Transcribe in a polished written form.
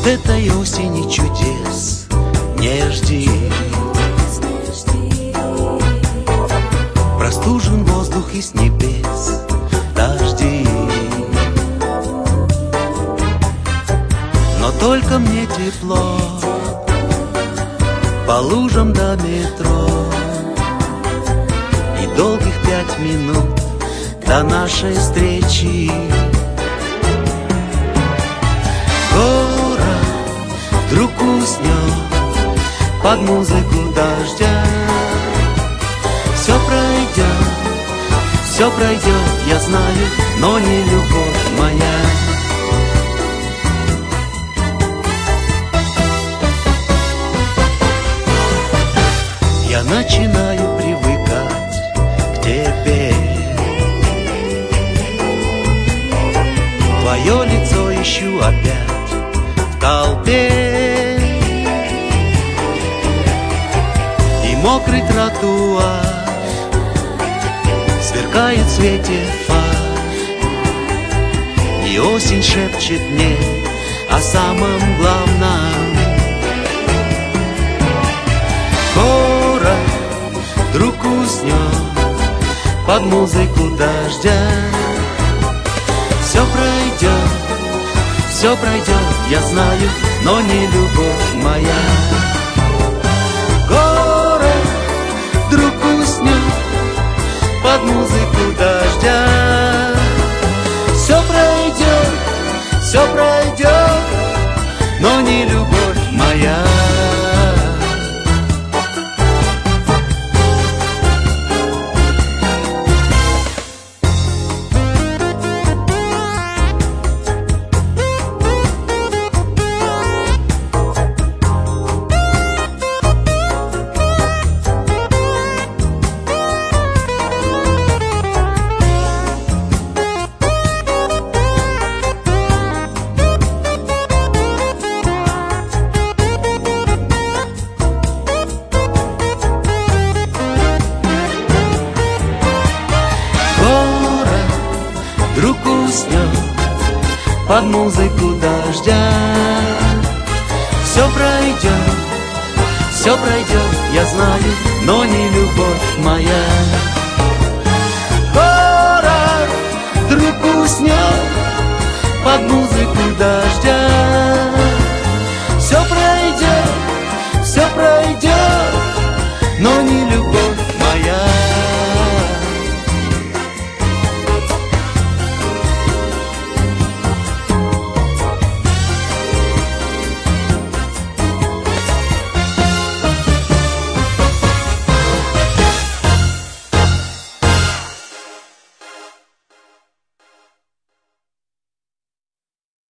этой осени чудес не жди. Простужен воздух и с небес дожди. Но только мне тепло по лужам до метро, и долгих 5 минут до нашей встречи. Город вдруг уснет под музыку дождя. Все пройдет, я знаю, но не любовь моя. Я начинаю привыкать к тебе. Твое лицо ищу опять в толпе, и мокрый тротуар сверкает в свете фар, и осень шепчет мне о самом главном. Город вдруг уснет под музыку дождя. Все пройдет, я знаю, но не любовь моя. Город вдруг уснет под музыку дождя. Все пройдет, но не любовь моя. Вдруг уснет под музыку дождя. Все пройдет, я знаю, но не любовь моя.